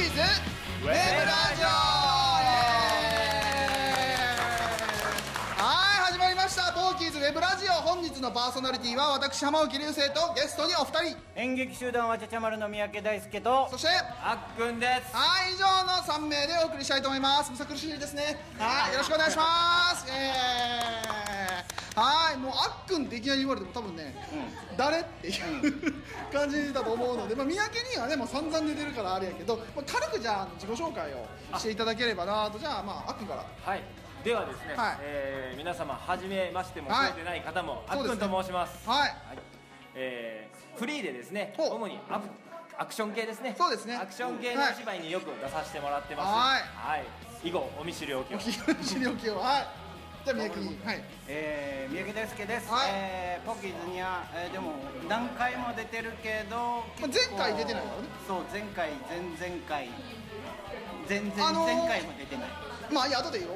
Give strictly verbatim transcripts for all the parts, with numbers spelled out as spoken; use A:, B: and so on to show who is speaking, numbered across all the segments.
A: キーズウェブラジオ。はい始まりましたポーキーズウェブラジオ。本日のパーソナリティは私浜沖流星とゲストにお二人、
B: 演劇集団わちゃちゃ丸の三宅大輔と
A: そして
B: あっくんです。
A: はい以上のさん名でお送りしたいと思います。むさ苦しいですね。はいよろしくお願いします。えー、はいもうあっくんっていきなり言われても多分ね、うん、誰っていう、うん、感じだと思うので、まあ、三宅にはねもう散々出てるからあれやけど、まあ、軽くじゃあ自己紹介をしていただければなと。じゃあまああっくんから。
C: はいではですね、はいえー、皆様はじめましても覚えてない方も、はい、あっくんと申します。
A: はい、
C: はいえー、フリーでですね主にアクアクション系ですね。
A: そうですね
C: アクション系のお芝居によく出させてもらってます。
A: はい、
C: はい、以後お見知りおきを。お
A: 見知りおきを。はいじゃあ三宅に、はい
B: えー、三宅大輔です。
A: はい
B: えー、ポッキーズには、えー、でも何回も出てるけど、
A: まあ、前回出てないからね。
B: そう前回前々回前々前回も出てない。
A: まあいいや後でいいよ。 OK
B: うん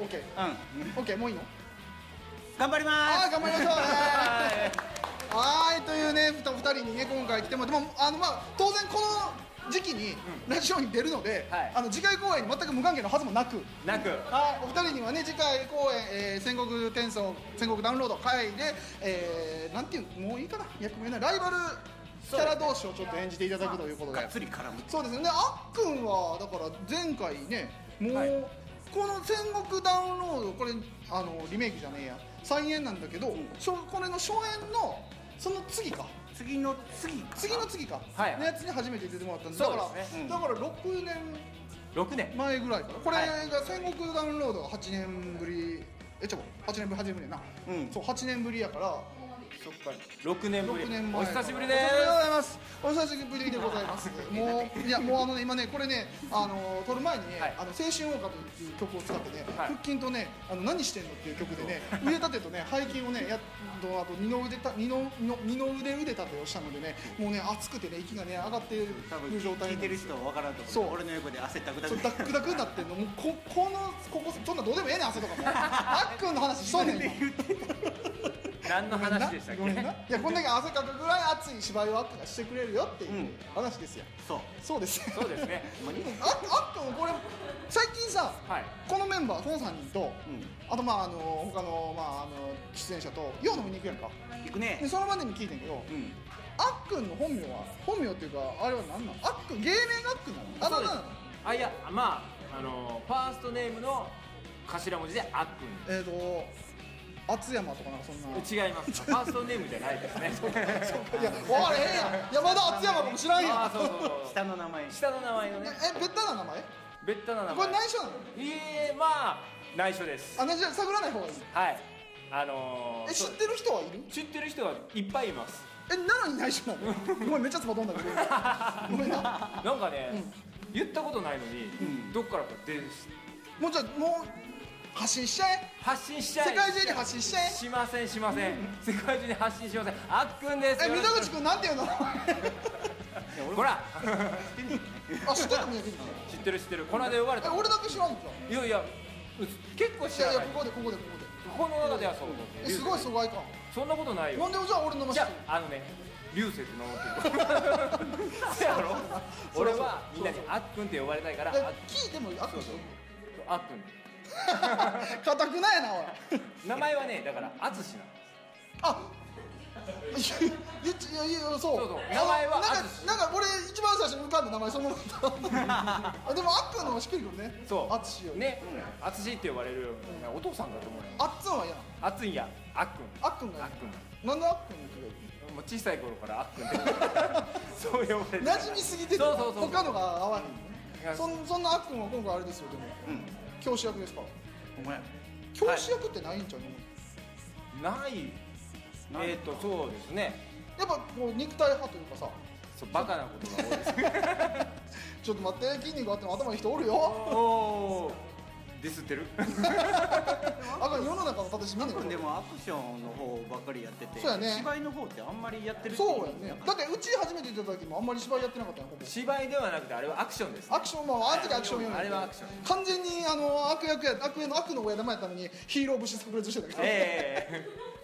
A: OK もういいの。
B: 頑張りま
A: はい
B: す。
A: 頑張りましょうね。はいというねふたりにね今回来てもでもあのまあ当然この時期にラジオに出るので、
C: はい、
A: あの次回公演に全く無関係のはずもなく
C: なく
A: はいお二人にはね次回公演、えー、戦国転送戦国ダウンロード会で、えー、なんていうもういいかな役名なライバルキャラ同士をちょっと演じていただくということで、
B: がっつり絡む。
A: そうですね。あっくんはだから前回ねもう、はい、この戦国ダウンロードこれあのリメイクじゃねえや再演なんだけど、うん、これの初演のその次か
B: 次の次
A: 次の次か、
C: はい、
A: のやつに初めて出てもらったんで、だから、ねうん、だからろくねん
C: ろくねん
A: まえぐらいからこれが戦国ダウンロードがはちねんぶりえちょはちねんぶりはちねんぶりやな、うん、そうはちねんぶりやから
C: そっかろくねんぶり。お久しぶりです。
A: お久しぶりでございます。お久しぶりでございますもういやもうあのね今ねこれねあの撮る前にね、はい、あの青春謳歌という曲を使ってね、はい、腹筋とねあの何してんのっていう曲でね腕立てとね背筋をねやっとあと二の腕た二の二の腕腕立てをしたのでねもうね熱くてね息がね上がっている状態。
B: 聞いてる人は分からんと思う。そう俺の横で汗ダクダク
A: ダックダクになってんのもうここのここそんなどうでもええねん汗とかもあっくんの話しとんねん
C: 何の話でしたっけ。
A: いやこんだけ汗かくぐらい熱い芝居をあっくんがしてくれるよっていう話ですよ、うん、
B: そう
A: そうです
C: そうですね
A: あっくんこれ最近さ、はい、このメンバーこのさんにんと、うん、あとまああの他のまああの出演者とよう飲みに行くやんか。
B: 行くね。
A: でその場でも聞いてんけど、うん、あっくんの本名は本名っていうかあれは何なの。あっくん芸名があっくんなの。あだ名なの。
C: あいやまああのファーストネームの頭文字であっくん。
A: えっ、ー、と厚山とかなんかそんな。
C: 違います。ファーストネームじゃないですね。
A: そうかいや分かれへんやん。山田厚山かも知らんやん。
C: あそうそうそう
B: 下の名前
C: 下の名前のね。
A: えベッタな名前。
C: ベッタな名前
A: これ内緒なの。
C: いえまあ内緒です。
A: あ内緒探らない方がいい。
C: はいあのー、
A: え知ってる人はいる。
C: 知ってる人はいっぱいいます。
A: えなのに内緒なの。ごめんめっちゃつば飛んだけどごめんな。
C: なんかね、うん、言ったことないのに、うん、どっからか出るし
A: もうじゃあもう発信しちゃえ。発
C: 信しちゃえ。
A: 世界中に発信しちゃえ。
C: しませんしません、うん、世界中に発信しません。あっくんです。
A: え溝口くんなんていうの
C: ほら
A: あ知ってるの。
C: 知ってる知ってる。この間呼ばれた。
A: え俺だけ知らんじゃん。
C: いやいや結構知らない。
A: いやいやここでここでここで
C: この中ではそう。
A: えすごい疎外感。
C: そんなことないよ。
A: なんでじゃあ俺の名前知ってる。
C: あのね流星って名乗ってる。そうやろ。俺はみんなにあっくんって呼ばれたいから。
A: 聞いてもあっくん。
C: あっくん。
A: かたくなやなおい。
C: 名前はねだからあつしなの。
A: あ言っちいやいやそう
C: そうそう名前は
A: なんかなんか俺一番最初に浮かんだ名前そのでもあっくんの方がしっくりくるね。
C: そう
A: あつしよ
C: ねあつしって呼ばれるお父さんだと思うよ。
A: あっつんは嫌なの。
C: あっつんやあっくん
A: あっくんが
C: あっくん
A: なんであっくんの気がいい。
C: もう小さい頃からあっくんってそう呼ばれて
A: 馴染みすぎてて
C: そうそうそう
A: 他のが合わへん。そんそんなあっくんは今回あれですよ。でも教師役ですから。
B: お前
A: 教師役ってないんちゃうの。
C: ないえっとそうですね。
A: やっぱこう肉体派というかさ
C: そうバカなことが多いです
A: ちょっと待って筋肉あっても頭いい人おるよ。
C: おおディスってる
A: あかん世の中の形見ねえ。
B: でもアクションの方ばっかりやってて
A: そうやね
B: 芝居の方ってあんまりやってる。
A: そうやね。だってうち初めて出た時もあんまり芝居やってなかったよ。
C: 芝居ではなくてあれはアクションです、ね、
A: アクションまああの時アクション用
C: あれはアクション
A: 完全にあの悪役や悪役の悪の親玉やったのにヒーロー節炸裂してたけど、
C: え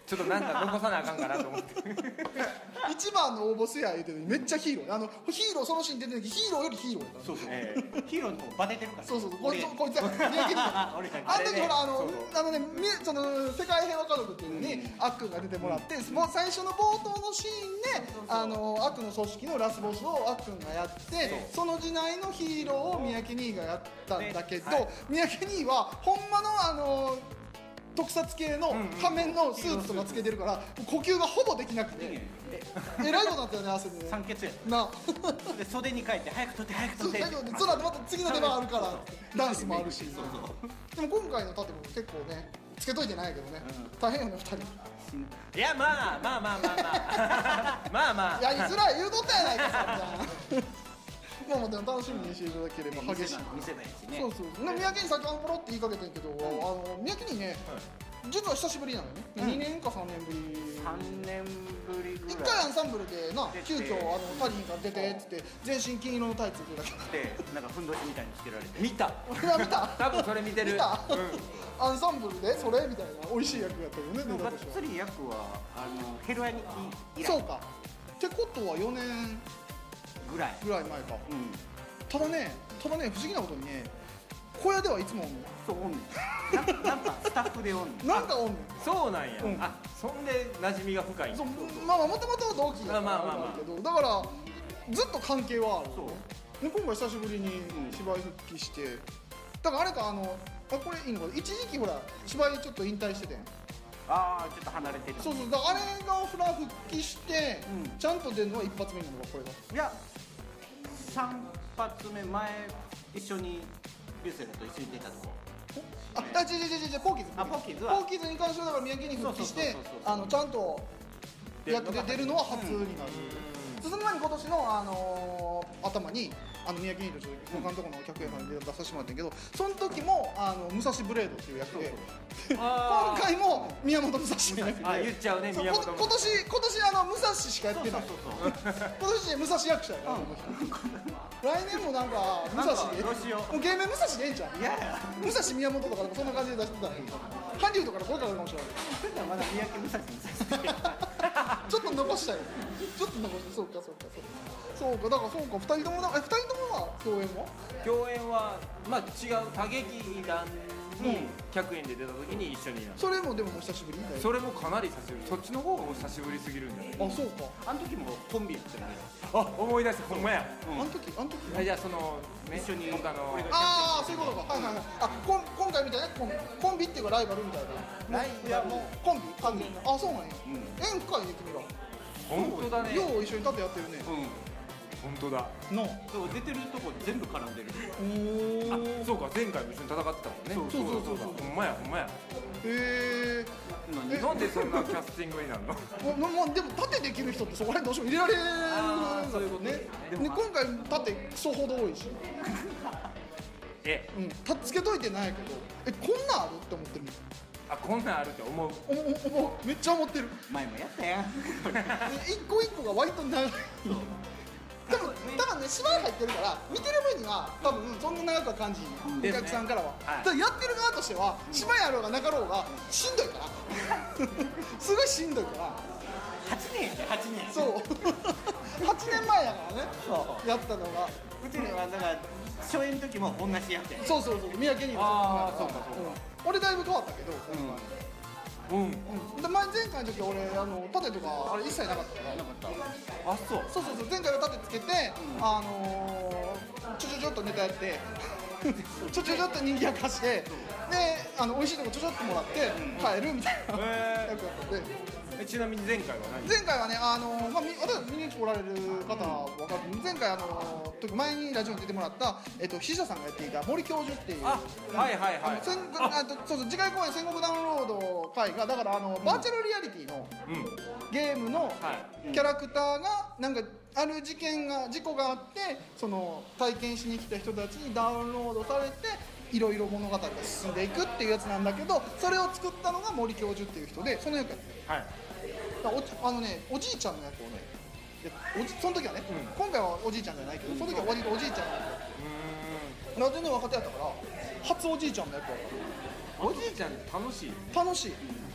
C: ちょっとなんか残さなあかんかなと思って
A: 一番の応募せや言うてるのにめっちゃヒーローあのヒーローそのシーン出てる時ヒーローよりヒーローやから
B: そうそう、
C: え
B: ヒーローの方バテてるから
A: そうそうそうこいつ
B: 俺
A: こいつは三宅に
B: あ俺
A: あの時ほらあの
C: そう
A: あのねみその世界平和家族っていうのにアックンが出てもらってもう最初の冒頭のシーンであのアックンの組織のラスボスをアックンがやってその時代のヒーローを三宅兄がやったんだけど、
B: はい
A: 三宅兄はほんまのあの特撮系の仮面のスーツとかつけてるから呼吸がほぼできなくてえらいことになったよね汗でね
B: 酸欠や
A: な
B: で袖に帰って早く取って早く
A: そう
B: 取って
A: だけどねその後また次の出番あるからダンスもあるしでも今回の盾も結構ねつけといてないけどね大変よねふたり
C: いやまあまあまあまあまあまあまあ
A: やりづらい言うとったやないかそんなまあまあでも楽しみにしていただければ激しい
B: 見せないしね
A: そうそうね三宅に先ほどポロって言いかけてんけどあの三宅にね実は久しぶりなのよね、
B: うん
A: にねんかさんねんぶり
B: さんねんぶりぐらい
A: 一回アンサンブルでな
B: 出て
A: 急遽あのタリンから出てっつって全身金色のタイツ着てたけど
B: でなんかふんどしみたいにつけられて
C: 見た
A: 俺は見た
C: 多分それ見てる
A: 見た
C: うん
A: アンサンブルでそれみたいな美味しい役やったよねネ
B: がっ
A: タとしては
B: つり役はあのヘロヤに以来
A: そうかってことはよねん
B: ぐらい
A: ぐらい前か
B: うん
A: ただねただね不思議なことにね小屋ではいつもおんの
B: そうおんねんなんなんかスタッフでおんねん
A: なんかおんの
C: そうなんや、
A: うん
C: あそんで馴染みが深いん
A: そう
C: や
A: まあまあもともと同期だから
C: まあまあまあまあ
A: あるけどだからずっと関係はある
B: そう
A: で今回久しぶりに芝居復帰してだからあれかあのあこれいいのかな一時期ほら芝居ちょっと引退しててん
B: ああちょっと離れてる
A: そうそうだからあれがフラ復帰して、
B: うん
A: ちゃんと出るのは一発目なのがこれだ
B: いやさん発目前一緒にビューセルと一緒に出たとこ
A: ああ違う違う違う違うポーキーズ
B: あポーキーズは
A: ポーキーズに関してはだから宮城に復帰して
B: そうそうそうそう
A: あのちゃんと役で出るのは初になる、その前に今年の、あのー頭にあの宮城にと他のところの客演さんで出させてもらったんやけどその時もあの武蔵ブレードっていう役で
C: あ
A: 今回も宮本武蔵の役で
C: あ言っちゃうね
A: そう
C: 宮本
A: こ今年今年あの武蔵しかやってない
B: そうそうそう
A: 今年武蔵役者やから、来年もなんか武蔵で
B: なんかどうしよう
A: もう芸名武蔵でええんちゃう
B: いやいや
A: 武蔵宮本とかでもそんな感じで出してたらいい韓流とかで声かかるかもしれない
B: まだ三宅武蔵にさせて
A: ちょっと残したいちょっと残してそうかそうかそうかそうかだからそうかふたりともだえふたりともは共演は
C: 共演はまあ違う他劇団に客演で出た時に一緒になる
A: それもでももう久しぶりみたいな
C: それもかなり久しぶりそっちの方がもう久しぶりすぎるんじゃない
A: あそうか
B: あの時もコンビやってない
C: あ思い出したほんまや
A: あの時あの時
C: あじゃあその、ね、
B: 一緒に
C: 他の
B: 俺が
A: ああそういうことかはいはいはいあこん今回みたいなコンビコンビっていうかライバルみたいな
B: ライバル
A: いやもうコンビ完全にあそうなんや
B: うん
A: 縁深いね君ら
C: 本当だね
A: よう一緒に盾やってるね
B: うん
C: 本当だ
A: の
B: そう出てるとこ全部絡んでる
C: あ
A: おお
C: そうか前回も一緒に戦ってたもんね
A: そうそうそうそう
C: ほんまやほんまや
A: へえ
B: 何
C: なんでそんなキャスティングになるの
A: もうでも盾できる人ってそこら辺どうしても入れられる
C: あーそういうこと
A: ね
C: ね
A: ね今回盾クソほど多いし
C: え
A: うんたつけといてないけどえこんなんあるって思ってる
C: あこんなんあるって思う
A: おもおもめっちゃ思ってる
B: 前もやったやん
A: 一個一個が割と長い多分多分ね芝居入ってるから見てる分には多分そんな長くは感じひん、
C: ですね
A: お客さんからは、
C: はい
A: ただやってる側としては芝居やろうがなかろうがしんどいからすごいしんどいから
B: はちねんやではちねん
A: そうはちねんまえやからね
B: そ
A: やったのが
B: うちにはだから初演の時も同じやってん
A: そうそうそう三宅にも
C: あー
A: そう
C: そうかそうか
A: ん俺だいぶ変わったけど、
C: うん
A: うん、で前前回の時俺あの盾とかあれ一切なかったから
B: なかった
C: あそう
A: そうそうそう前回は盾つけて、あのー、ちょちょちょっとネタやってちょちょちょっと人気明かしてであの美味しいとこちょちょっともらって帰るみたいな
C: へー
A: 役やったんで
C: えちなみに前回は何
A: 前回はねあのー、まあみ私見に来られる方は分かる前回あのー、時前にラジオに出てもらったえっと菱田さんがやっていた森教授っていう
C: あはいはいはい
A: あの戦あとそうそう次回公演戦国ダウンロード会がだからあのバーチャルリアリティの
C: うん
A: ゲームの
C: はい
A: キャラクターがなんかある事件が事故があってその体験しに来た人たちにダウンロードされていろいろ物語が進んでいくっていうやつなんだけどそれを作ったのが森教授っていう人でその役やってる
C: はい
A: だからおじあのねおじいちゃんの役をねやおじその時はね、
C: うん
A: 今回はおじいちゃんじゃないけどその時は割とおじいちゃんの役
C: う
A: な全然若手やったから初おじいちゃんの役やか
C: ーんおじいちゃん楽しいよね
A: ら楽しい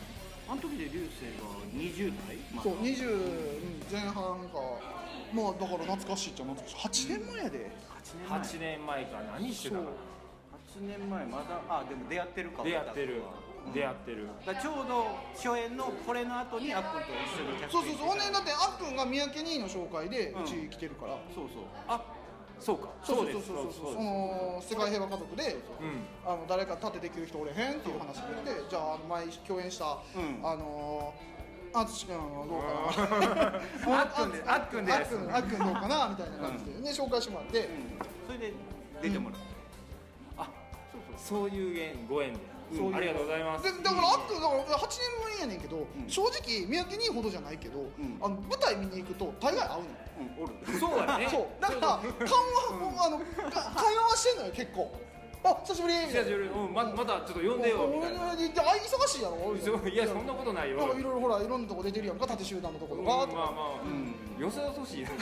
B: あの時で流星がにじゅう代、まあ、
A: そうにじゅう前半か、まあだから懐かしいっちゃ懐かしい。はちねんまえやで。
C: はちねんまえか何してたかな。
B: はちねんまえまだ、あでも出会ってるか。
C: 出会ってる出会ってる。
B: だからちょうど初演のこれの後にあっくんと一緒にキャス
A: そうそうそう。ほんでだってあっくんが三宅兄の紹介でうち来てるから。
B: そうそう。
C: あ、そうか。
A: そうそうそうそうそう。その世界平和家族で、
C: うん
A: あの誰か盾できる人おれへんっていう話で言って、じゃああの前共演した、
B: うん
A: あのあつし君はどうかな。
C: あっくんであっくんで
A: あっくんあっくんどうかなみたいな感じでね紹介してもらって。
B: それで出てもらう。
C: あ、そういうご縁で。
A: そういう
C: ありがとうございます。
A: でだからあっくんだからはちねんぶりやねんけど、正直三宅兄ほどじゃないけど、あの舞台見に行くと大概会うの。
B: うん、おる。
C: そうだね。
A: そうだから顔は、あの会話はしてんのよ結構。あ、久しぶりみたいな。
C: うん、ままたちょっと呼んでよみたいな。
A: あ、忙しいやろ。
C: いやそんなことないよ。
A: なんかいろいろほらいろんなとこ出てるやんか、縦集団のところ
C: まあ
A: が。
C: まあまあ、よそよそしい。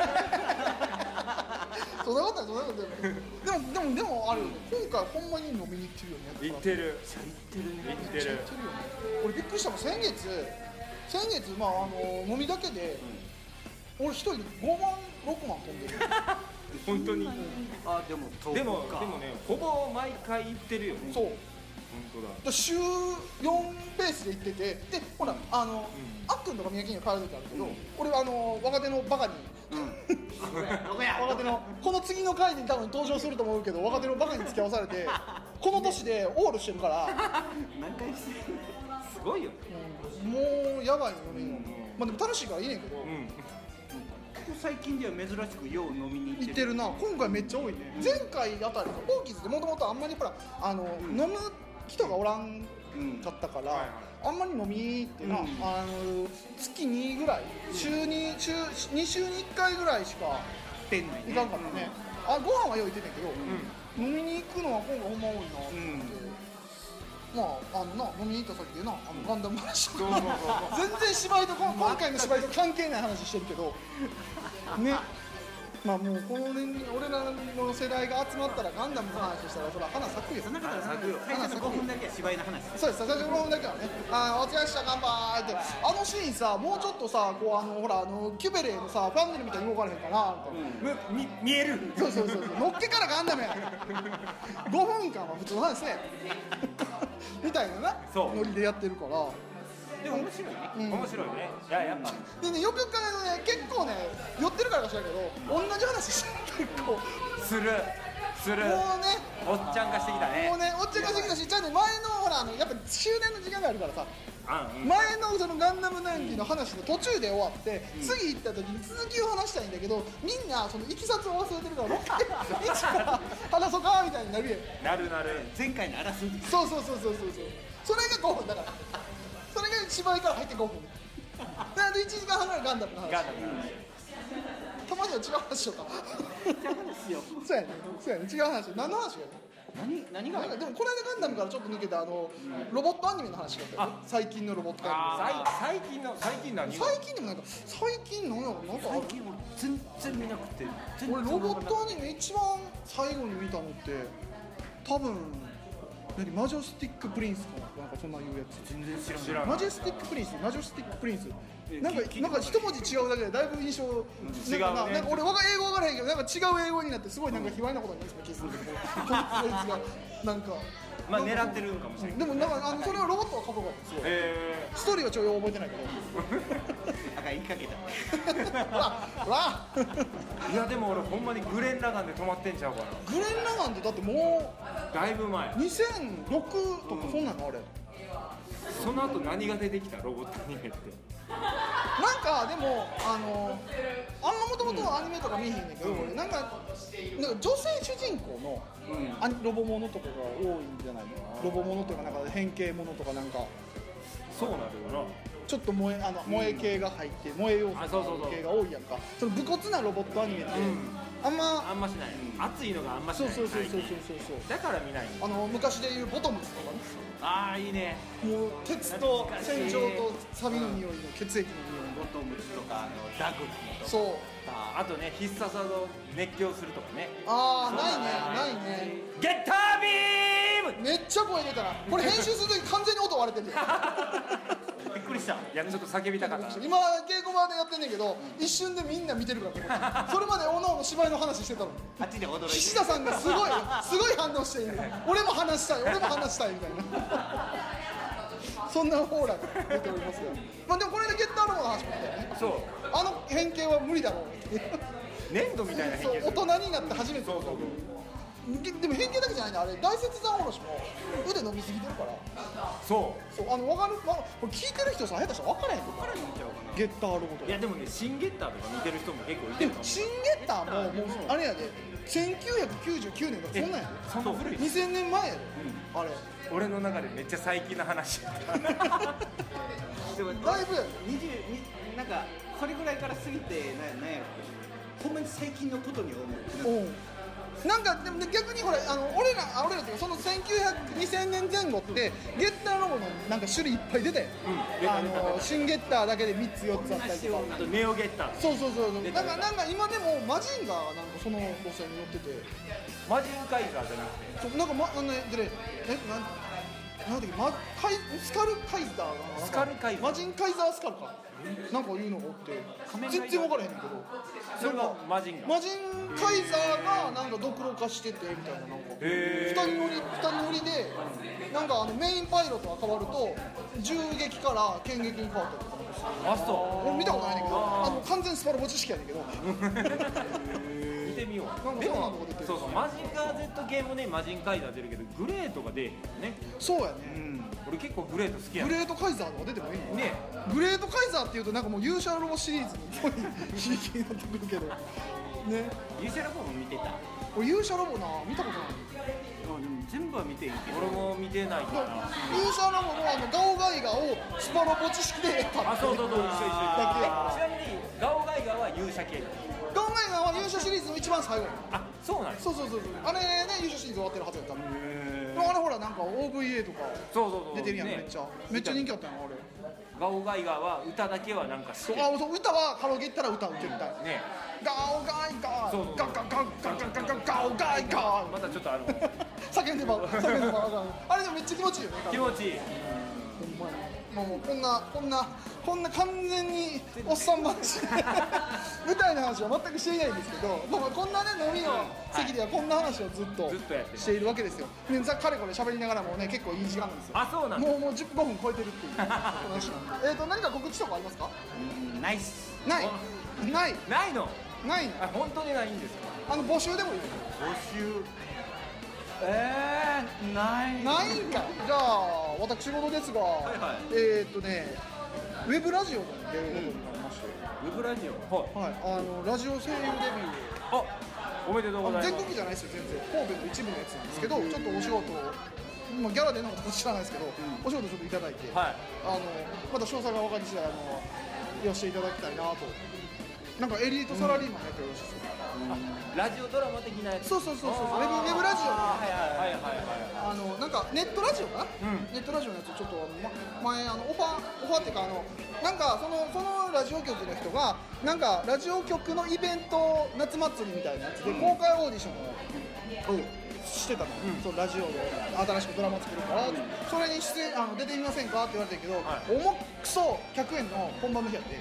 A: そんなことないそんなことない。でもでもでもあるよね。今回ほんまに飲みに行ってるよね。
C: 行ってる。
B: 行ってるね。
C: 行ってる。
A: 俺びっくりしたの先月先月まああの飲みだけで俺一人でごまんろくまん飛んでる。
C: 本当に。
B: あ、でも
C: でもでもね、ほぼ毎回行ってるよね。
A: そう。
C: 本当だ。
A: 週よんペースで行ってて、でほらあの、あっくんとか三宅に帰る時あるけど、俺はあの若手のバカに、若手のこの次の回に多分登場すると思うけど、若手のバカに付き合わされてこの年でオールしてるから、
B: 何回してる。
C: すごいよね。
A: もうやばいの飲みの。まあでも楽しいからいいねんけど。
B: 最近では珍しくよう飲みに行ってる。
A: 行ってるな。今回めっちゃ多いね。前回あたりポーキーズってもともとあんまりほらあの、飲む人がおらんかったから、あんまり飲みってな、あの月にぐらい、週に週に週にいっかいぐらいしか
B: 店内
A: 行かんかったね。あ、ご飯はよう行ってたけど、飲みに行くのは今回ほんま多いなって。まああのな飲みに行った先でな、あのガンダム話とか全然芝居と今回の芝居と関係ない話してるけどね。まあもうこの年俺らの世代が集まったらガンダムの話したらそれは花咲くよ。
B: そんなことない。最初のごふんだけは芝居の話。
A: そうです。最初のごふんだけはね。あ、お疲れっした乾杯ってあのシーンさ、もうちょっとさこうあのほらあのキュベレーのさファンネルみたいに動かれへんかなみたいな。
C: み見える。
A: そうそうそうそう。のっけからガンダムや。ごふんかんは普通の話ね。みたいななノリでやってるから。
B: でも面白いね。
C: 面白いね。いややっぱ。
A: でねよくよく考えるとね結構ね寄ってるからか知らんけど同じ話してる結構。
C: するする。
A: もうね。
C: おっちゃん化してきたね。
A: もうねおっちゃん化してきたし、ちゃんと前のほらあのやっぱ終電の時間があるからさ。前のそのガンダム談義の話の途中で終わって、うん、次行った時に続きを話したいんだけどみんなそのいきさつを忘れてるからもう一から話そうかみたいになるやん。
C: なるなる。
B: 前回の争い。
A: そうそうそうそうそうそう。それがごふんだから。それが芝居から入ってごふん。であといちじかんはんぐらいガンダムの話。ガンダムの話。たまには違う話しようか。違う話よ。そうやね。そうやね。違う話。何の話やね。
B: 何何が
A: でもこの間ガンダムからちょっと抜けたあのロボットアニメの話があったよ。最近のロボットアニメ。
C: 最近の最近何？
A: 最近でもなんか最近なんやろなんか
B: 最近俺全然見なくて。
A: 俺ロボットアニメ一番最後に見たのって多分何マジョスティックプリンスかな、なんかそんな言うやつ。
B: 全然知らない。
A: マジェスティックプリンスマジョスティックプリンスなんかなんか一文字違うだけでだいぶ印象違うな。なんか俺英語わからへんけどなんか違う英語になってすごいなんか卑猥なことになりそうな気がするんだけど、こいつがなんか
C: まあ狙ってるんかもしれない。
A: でもなんかあのそれはロボットは過去がすごい。えー、ストーリーはちょい覚えてないけど。
B: あかん言いかけた。
A: ほらほら。
C: いやでも俺ほんまにグレン・ラガンで止まってんちゃうかな。
A: グレン・ラガンってだっても
C: うだいぶ前。
A: にせんろくとかそんなのあれ。
C: その後何が出てきたロボットアニメって。
A: なんかでもあのあんまもともとアニメとか見えへんねんけど、うん、なんかなんか女性主人公の、うん、ロボものとかが多いんじゃないの。ロボものとかなんか変形ものとかなんか
C: そうなるよな。
A: ちょっと萌えあの萌え系が入って萌え要素系が多いやんか。その武骨なロボットアニメって、うん、あんま
C: あんましない。熱いのがあんましない。
A: そうそうそうそうそうそう。
C: だから見ない。
A: あの昔でいうボトムズとかね。
C: ああいいね。
A: もう鉄と洗浄とサビの匂いの血液の匂い。
B: ボトムズとかあのダグとか。
A: そう。
C: あとね必殺技を熱狂するとかね。
A: ああないねないね。
C: ゲッタービーム。
A: めっちゃ声出たな。これ編集するとき完全に音割れてる。
B: した。
C: いやちょっと叫びたかった。
A: 今稽古場でやってんねんけど、一瞬でみんな見てるからここそれまでおのおの芝居の話してたの。
B: あっちで驚いてる。
A: 岸田さんがすごいすごい反応している。俺も話したい俺も話したいみたいなそんなオーラが出ておりますよ。まあでもこれでゲッターロボの話もあったよね。
C: そう
A: あの変形は無理だろう
C: 粘土みたいな変形
A: そう大人になって初めて。
C: そうそう
A: でも変形だけじゃないね、あれ大雪山おろしも腕伸びすぎてるから
C: そう
A: そうあの分かる、ま、これ聞いてる人さ下手したら分からへんの
B: 分からへんちゃうかな。
A: ゲッターロボとか。
C: いやでもねシンゲッターとか似てる人も結構いてるかも。
A: でもシンゲッターももうあれやでせんきゅうひゃくきゅうじゅうきゅうねんとかそんなんやで
C: そんな古い。
A: にせんねんまえやで、あれ
C: 俺の中でめっちゃ最近の話
B: でも
A: だいぶやで
B: にじゅうになんかそれぐらいから過ぎてななんやろ。ほんまに最近のことに思う。
A: うんなんかでもね逆にほらあの俺らあ俺らっていうかそのせんきゅうひゃく、にせんねんぜん後ってゲッターロボのなんか種類いっぱい出たよ、
C: うん
A: あのシンゲッターだけでみっつよっつあったりとか。
C: あとネオゲッター
A: そうそうそうそう
C: 出た
A: だからなんか今でもマジンガーがなんかその路線に乗ってて
C: マジンカイザーじゃなくて
A: そうなんかまあのねでねえなんなんだっけ、ま、カイスカルカイザーがなんか
C: スカルカイザー
A: マジンカイザースカルかなんかいうのがおって全然分からへんねんけど
C: それがマジンガー。
A: マジンカイザーがなんかドクロ化しててみたいななんか
C: へー
A: 二人乗り二人乗りでなんかあのメインパイロットが変わると銃撃から剣撃に変わったりとかなんかする。
C: あそう
A: 俺見たことないねんけどあの完全スパロボ知識やねんけど
C: 見てみよう。
A: なんか
C: でも
A: そんなとこ出てる
C: そうそうマジンガー Z 系もねマジンカイザー出るけどグレーとか出えへんよね。
A: そうやね
C: 俺結構グレート好きや
A: グ
C: ね
A: レートカイザーとか出てもいいの
C: ね
A: グレートカイザーっていうとなんかもう勇者ロボシリーズのっぽい刺激になってくるけどね
B: ユーシャラボも見てた。
A: 俺勇者ロボな見たことない
B: うんでも全部は見ていいけど。
C: 俺も見てないから
A: 勇者ロボのあのガオガイガをスパロボ知識で得た
C: あそうそうそう一緒一緒
A: だけ
C: えちなみにガオガイガーは勇者系
A: ガオガイガは勇者シリーズの一番最後や
C: あそうなんです
A: そうそうそうそうあれね勇者シリーズ終わってるはずやったのでもあれほらなんか オーブイエー とか
C: そうそうそう
A: 出てるやん、
C: ね
A: めっちゃめっちゃ人気あったよあれ
C: ガオガイガーは歌だけはなんか好き
A: そうあそう歌はカラオケ行ったら歌歌う歌う
C: ね
A: ガオガイガ
C: そうそう
A: ガガガガガガガガオガイガ
C: またちょっとあの
A: 叫んでば叫んでばあれでもめっちゃ気持ちいいよね
C: 気持ちいい
A: ほんまにもうもうこんなこんなこんな完全におっさん話舞台の話は全くしていないんですけどもうこんなね飲みの席ではこんな話をずっと
C: ずっとやってる
A: しているわけですよでざかれこれ喋りながらもね結構いい時間なんですよ
C: あそうなんだ
A: もうもうじゅうごふん超えてるっていう話なんでえっと何か告知とかありますか
B: うんナイス。
A: ないない
C: ないの
A: ない
C: あ本当にないんですか
A: あの募集でもいい
B: 募集。えー、ない。
A: ないんかじゃあ私事ですが、
B: いはい
A: えーっとねウェブラジオに出ることになりまして、
C: ウェブラジオはい
A: はい、あのラジオ声優デビュー
C: あおめでとうございます
A: 全国じゃないですよ全然神戸の一部のやつなんですけど、ちょっとお仕事を、まあ、ギャラでのこと知らないですけど、お仕事ちょっといただいて、
C: はい
A: あのまた詳細が分かり次第あの寄せていただきたいなとなんかエリートサラリーマンやってるらしいですよ、
C: ラジオドラマ的なやつ
A: そうそうそうそうウェブウェブラジオ
C: あー
A: で
C: はいはいはいはい
A: あのなんかネットラジオかな、
C: うん
A: ネットラジオのやつちょっとま前あのオファーオファーっていうかあのなんかそのそのラジオ局の人がなんかラジオ局のイベント夏祭りみたいなやつで公開オーディションをしてたの、そうラジオで新しくドラマ作るから、それに出演あの出てみませんかって言われたけど、重くそひゃくえんの本番の日やって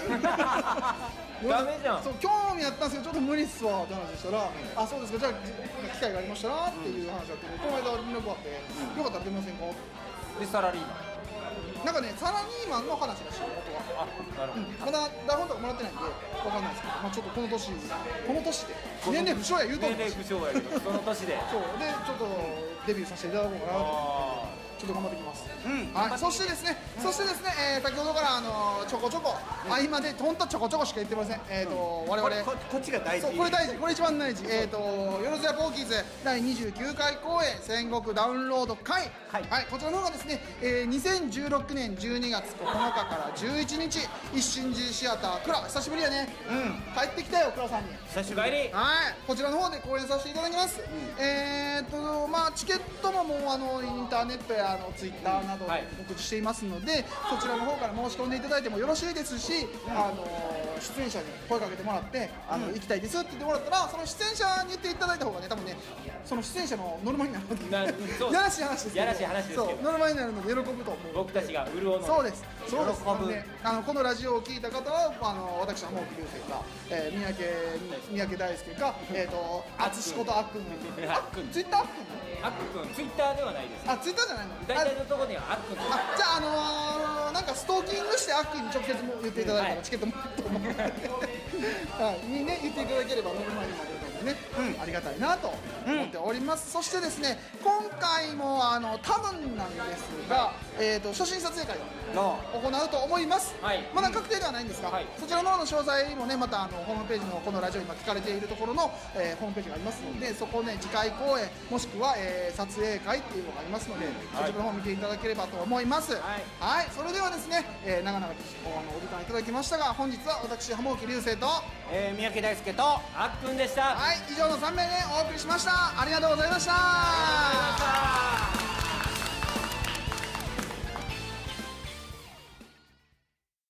C: ダメじゃん
A: そう興味あったんですけどちょっと無理っすわって話したら、あそうですかじゃあ機会がありましたらっていう話だって、この間連絡があって、よかったら出ませんかって
C: でサラリーマン
A: なんかねサラリーマンの話らしい元は、
C: あなるほど
A: まだ台本とかもらってないんでわかんないですけど、まあ、ちょっとこの年この年で年齢不詳や言うと思う
C: 年齢不詳やけどその年で
A: そうでちょっとデビューさせていただこうかなと
C: あ
A: ちょっと頑張ってきます、
B: うん
A: はい、そしてですね、そしてですね、えー先ほどからあのちょこちょこ、合間で本当ちょこちょこしか言ってません。えっ、と我々
B: ここっちが大事。
A: そうこれ大事、これ一番大事。えっ、とよろずやポーキーズだいにじゅうきゅうかい公演戦国ダウンロード会、
B: はい
A: こちらの方がですね、えー、にせんじゅうろくねんじゅうにがつここのかからじゅういちにち一心寺シアタークラ久しぶりやね。
B: うん
A: 帰ってきたよクラさんに。
B: 久しぶり。
C: 帰り
A: はい、こちらの方で公演させていただきます。えーっとまあチケットももうあのインターネットやあのツイッターなどで告知していますので、そちらの方から申し込んでいただいてもよろしいですし、あの出演者に声かけてもらってあの、行きたいですって言ってもらったら、その出演者に言っていただいた方がね、多分ねその出演者のノルマになるので、
C: なそう
A: やらしい話ですけど、
C: やらしい話ですけど
A: そうノルマになるので喜ぶと思う。
C: 僕たちが潤うの
A: そうですそうです。
C: 喜ぶ
A: なんであのこのラジオを聞いた方はあの私は浜木流星か、えー、三宅三宅大輔か、えっ、ー、と淳ことあっくん、
C: あっくん
A: ツイッターあっくん
C: あっくんツイッターではないです。
A: あツイッターじゃないの。
C: 大体のところにはあっくんと
A: あじゃあ、あのー、なんかストーキングしてあっくんに直接も言っていただいたら、
C: はい
A: チケットもらうと思うので、はいにね言っていただければノルマになるのでね、うん、ありがたいなと思っております。そしてですね、今回もあの多分なんですが、えー、と初心撮影会を行うと思います、
C: はい、
A: まだ確定ではないんですが、はい、そちらの方の詳細もね、またあのホームページのこのラジオ今聞かれているところの、えー、ホームページがありますので、そこね次回公演もしくは、えー、撮影会っていうのがありますので、そちらの方見ていただければと思います。はい、はい、それではですね、えー、長々とあのお時間いただきましたが、本日は私浜木流星と、
B: えー、三宅大輔と
C: あっくんでした。
A: はい、以上のさん名でお送りしました。ありがとうございました。
C: ありがとうございました。